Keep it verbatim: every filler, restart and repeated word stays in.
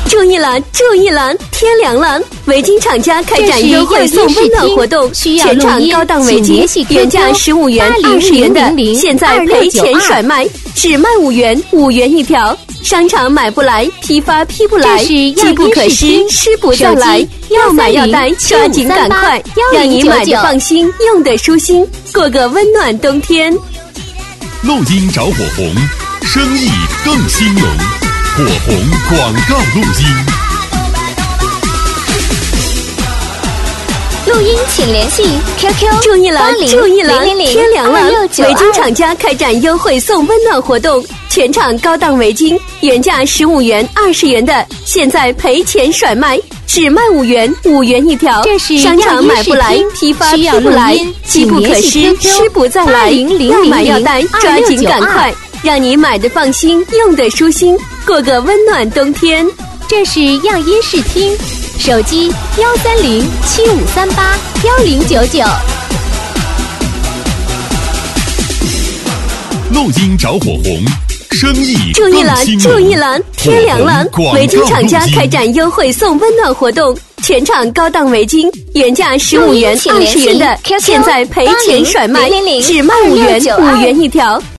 注意了，注意了，天凉了！围巾厂家开展优惠送温暖活动，全场高档围巾原价十五元、二十元的，现在赔钱甩卖，只卖五元，五元一条。商场买不来，批发批不来，机不可失，失不再来。要买要带，抓紧赶快，让你买的放心，用的舒心，过个温暖冬天。 录音找火红，生意更兴隆。火红广告录音， 录音请联系 Q Q 注意了，注意了，天凉了！围巾厂家开展优惠送温暖活动，全场高档围巾原价十五元、二十元的，现在赔钱甩卖，只卖五元，五元一条。商场买不来，批发批不来，机不可失，失不再来。要买要带，抓紧赶快，让你买的放心，用的舒心，过个温暖冬天。 这是样音视听，手机幺三零七五三八幺零九九。 录音找火红，生意注意了，注意了，天凉了！围巾厂家开展优惠送温暖活动，全场高档围巾原价十五元、二十元的，现在赔钱甩卖，只卖五元，五元一条。